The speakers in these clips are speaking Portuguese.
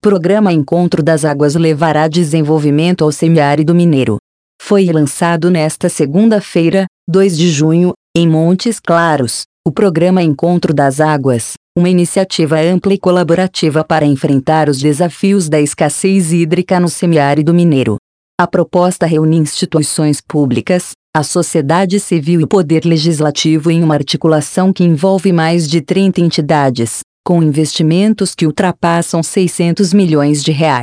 Programa Encontro das Águas levará desenvolvimento ao semiárido mineiro. Foi lançado nesta segunda-feira, 2 de junho, em Montes Claros, o Programa Encontro das Águas, uma iniciativa ampla e colaborativa para enfrentar os desafios da escassez hídrica no semiárido mineiro. A proposta reúne instituições públicas, a sociedade civil e o poder legislativo em uma articulação que envolve mais de 30 entidades, com investimentos que ultrapassam R$ 600 milhões.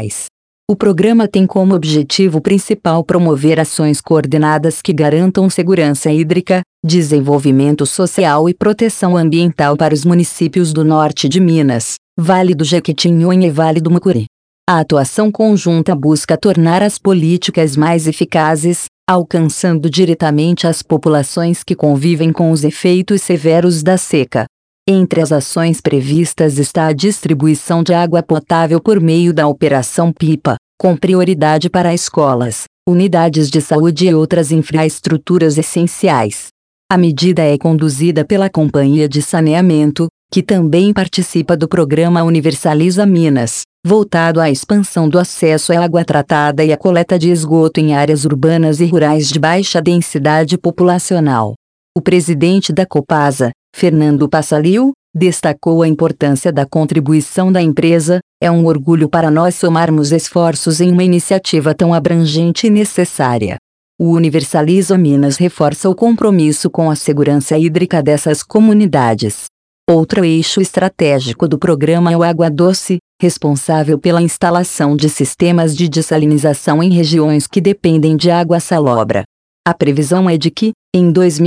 O programa tem como objetivo principal promover ações coordenadas que garantam segurança hídrica, desenvolvimento social e proteção ambiental para os municípios do norte de Minas, Vale do Jequitinhonha e Vale do Mucuri. A atuação conjunta busca tornar as políticas mais eficazes, alcançando diretamente as populações que convivem com os efeitos severos da seca. Entre as ações previstas está a distribuição de água potável por meio da Operação Pipa, com prioridade para escolas, unidades de saúde e outras infraestruturas essenciais. A medida é conduzida pela Companhia de Saneamento, que também participa do programa Universaliza Minas, voltado à expansão do acesso à água tratada e à coleta de esgoto em áreas urbanas e rurais de baixa densidade populacional. O presidente da Copasa, Fernando Passalio, destacou a importância da contribuição da empresa. É um orgulho para nós somarmos esforços em uma iniciativa tão abrangente e necessária. O Universaliza Minas reforça o compromisso com a segurança hídrica dessas comunidades. Outro eixo estratégico do programa é o Água Doce, responsável pela instalação de sistemas de dessalinização em regiões que dependem de água salobra. A previsão é de que, em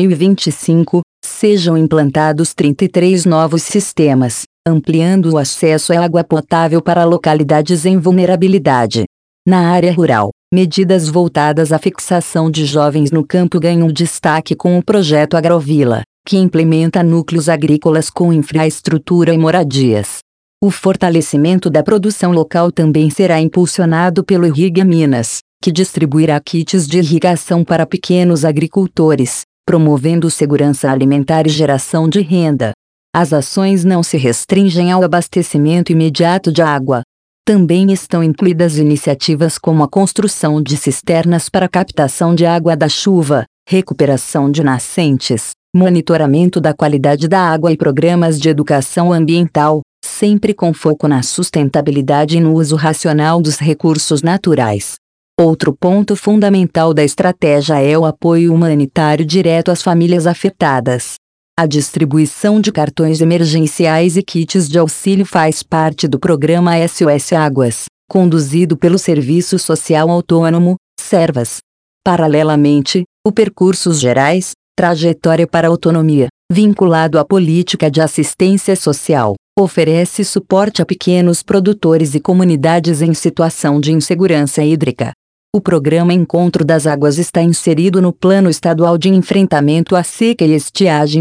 2025, sejam implantados 33 novos sistemas, ampliando o acesso à água potável para localidades em vulnerabilidade. Na área rural, medidas voltadas à fixação de jovens no campo ganham destaque com o projeto Agrovila, que implementa núcleos agrícolas com infraestrutura e moradias. O fortalecimento da produção local também será impulsionado pelo Irriga Minas, que distribuirá kits de irrigação para pequenos agricultores, promovendo segurança alimentar e geração de renda. As ações não se restringem ao abastecimento imediato de água. Também estão incluídas iniciativas como a construção de cisternas para captação de água da chuva, recuperação de nascentes, monitoramento da qualidade da água e programas de educação ambiental, sempre com foco na sustentabilidade e no uso racional dos recursos naturais. Outro ponto fundamental da estratégia é o apoio humanitário direto às famílias afetadas. A distribuição de cartões emergenciais e kits de auxílio faz parte do programa SOS Águas, conduzido pelo Serviço Social Autônomo, Servas. Paralelamente, o Percursos Gerais, Trajetória para a Autonomia, vinculado à política de assistência social, oferece suporte a pequenos produtores e comunidades em situação de insegurança hídrica. O programa Encontro das Águas está inserido no Plano Estadual de Enfrentamento à Seca e Estiagem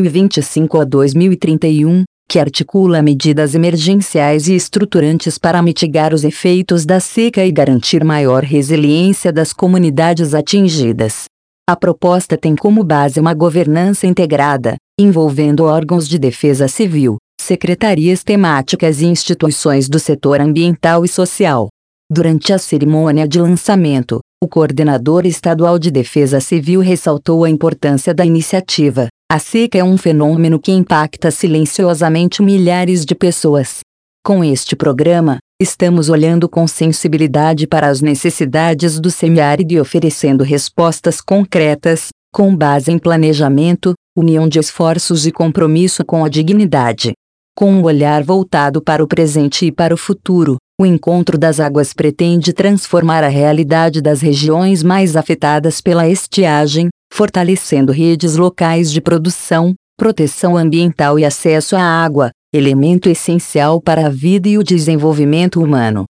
2025 a 2031, que articula medidas emergenciais e estruturantes para mitigar os efeitos da seca e garantir maior resiliência das comunidades atingidas. A proposta tem como base uma governança integrada, envolvendo órgãos de defesa civil, secretarias temáticas e instituições do setor ambiental e social. Durante a cerimônia de lançamento, o coordenador estadual de Defesa Civil ressaltou a importância da iniciativa. A seca é um fenômeno que impacta silenciosamente milhares de pessoas. Com este programa, estamos olhando com sensibilidade para as necessidades do semiárido e oferecendo respostas concretas, com base em planejamento, união de esforços e compromisso com a dignidade. Com um olhar voltado para o presente e para o futuro, o Encontro das Águas pretende transformar a realidade das regiões mais afetadas pela estiagem, fortalecendo redes locais de produção, proteção ambiental e acesso à água, elemento essencial para a vida e o desenvolvimento humano.